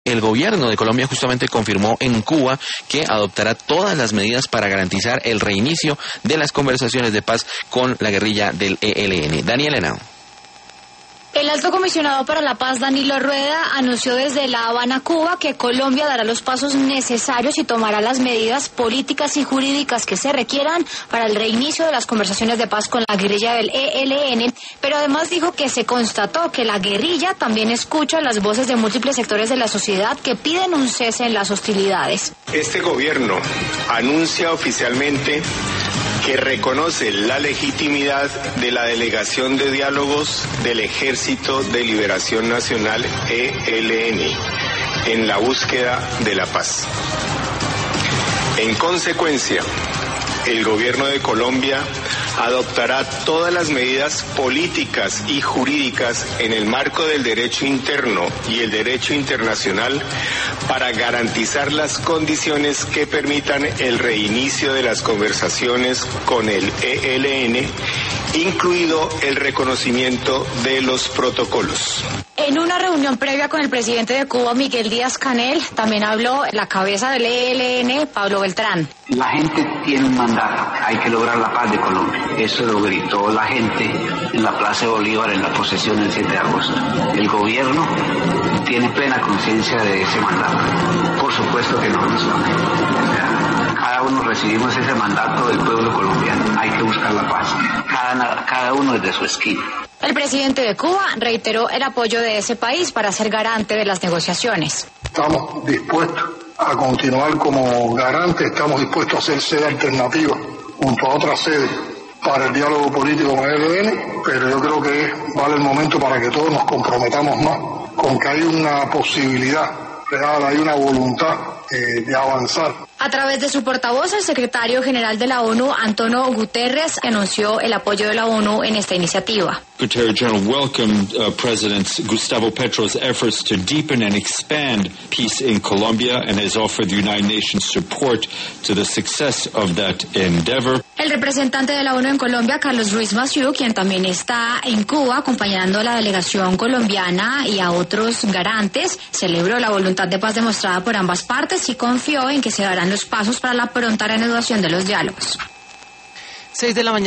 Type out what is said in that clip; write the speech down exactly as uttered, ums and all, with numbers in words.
El gobierno de Colombia justamente confirmó en Cuba que adoptará todas las medidas para garantizar el reinicio de las conversaciones de paz con la guerrilla del E L N. Daniel Henao. El alto comisionado para la paz, Danilo Rueda, anunció desde La Habana, Cuba, que Colombia dará los pasos necesarios y tomará las medidas políticas y jurídicas que se requieran para el reinicio de las conversaciones de paz con la guerrilla del E L N, pero además dijo que se constató que la guerrilla también escucha las voces de múltiples sectores de la sociedad que piden un cese en las hostilidades. Este gobierno anuncia oficialmente que reconoce la legitimidad de la Delegación de Diálogos del Ejército de Liberación Nacional E L N en la búsqueda de la paz. En consecuencia, el gobierno de Colombia adoptará todas las medidas políticas y jurídicas en el marco del derecho interno y el derecho internacional para garantizar las condiciones que permitan el reinicio de las conversaciones con el E L N, incluido el reconocimiento de los protocolos. En una reunión previa con el presidente de Cuba, Miguel Díaz-Canel, también habló la cabeza del E L N, Pablo Beltrán. La gente tiene un mandato, hay que lograr la paz de Colombia. Eso lo gritó la gente en la Plaza de Bolívar en la posesión del siete de agosto. El gobierno tiene plena conciencia de ese mandato. Por supuesto que no nos vamos. Cada uno recibimos ese mandato del pueblo colombiano. Hay que buscar la paz. Cada, cada uno desde su esquina. El presidente de Cuba reiteró el apoyo de ese país para ser garante de las negociaciones. Estamos dispuestos a continuar como garantes, estamos dispuestos a hacer sede alternativa junto a otras sedes para el diálogo político con el E L N, pero yo creo que vale el momento para que todos nos comprometamos más con que hay una posibilidad real, hay una voluntad eh, de avanzar. A través de su portavoz, el secretario general de la ONU, Antonio Guterres, anunció el apoyo de la ONU en esta iniciativa. Secretary General welcomed uh, President Gustavo Petro's efforts to deepen and expand peace in Colombia and has offered the United Nations support to the success of that endeavor. El representante de la ONU en Colombia, Carlos Ruiz Massieu, quien también está en Cuba acompañando a la delegación colombiana y a otros garantes, celebró la voluntad de paz demostrada por ambas partes y confió en que se darán los pasos para la pronta reanudación de los diálogos. Seis de la mañana.